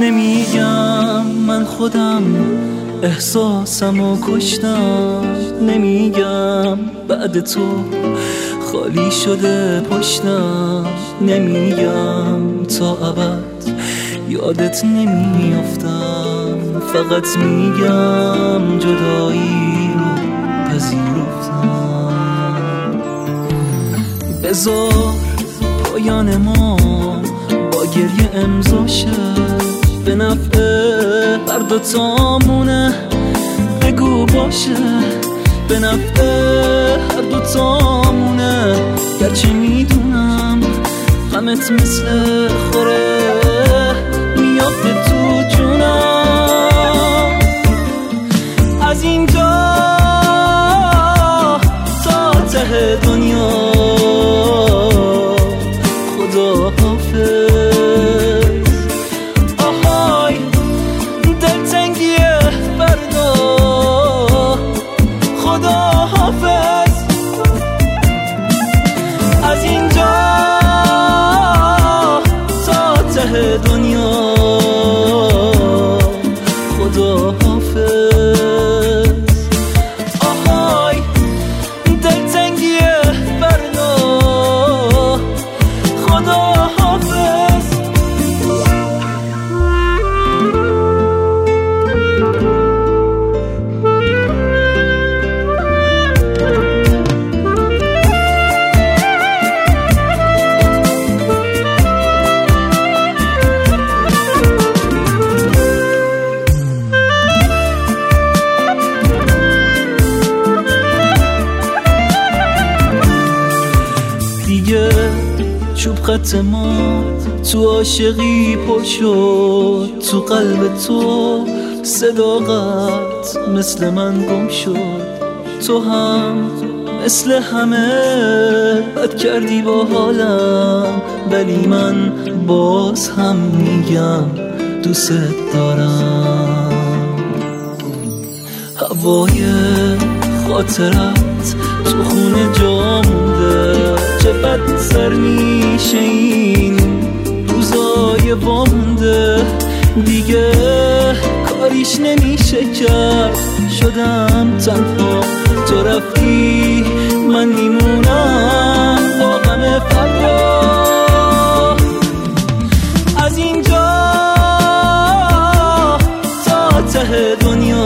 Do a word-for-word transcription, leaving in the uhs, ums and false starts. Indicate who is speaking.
Speaker 1: نمیگم من خودم احساسمو کشتم، نمیگم بعد تو خالی شده پشتم، نمیگم تا ابد یادت نمیافتم، فقط میگم جدایی رو پذیرفتم. بذار پایان ما با گریه امضا شد، به نفع هر دوتامونه بگو باشه، به نفع هر دوتامونه، گرچه میدونم غمت مثل خوره میافته تو جونم. از اینجا تا ته دنیا خدا حافظ. آهای دلتنگی فردا خدا حافظ. از اینجا تا ته دنیا خدا حافظ. آهای دلتنگی فردا خدا حافظ. دیگه چوب خط ما تو عاشقی پر شد، تو قلب تو صداقت مثل من گم شد، تو هم مثل همه بد کردی با حالم، ولی من باز هم میگم دوست دارم. هوای خاطرت تو خونه جا مونده، چه بد سر میشه این روزای وامونده، دیگه کاریش نمیشه کرد، شدم تنها، تو رفتی من میمونم با غم فردا. از اینجا تا ته دنیا